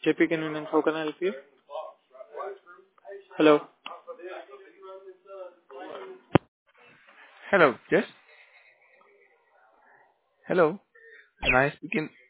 JP Convenience, how can I help you? Hello. Hello. Yes. Hello. Am I speaking?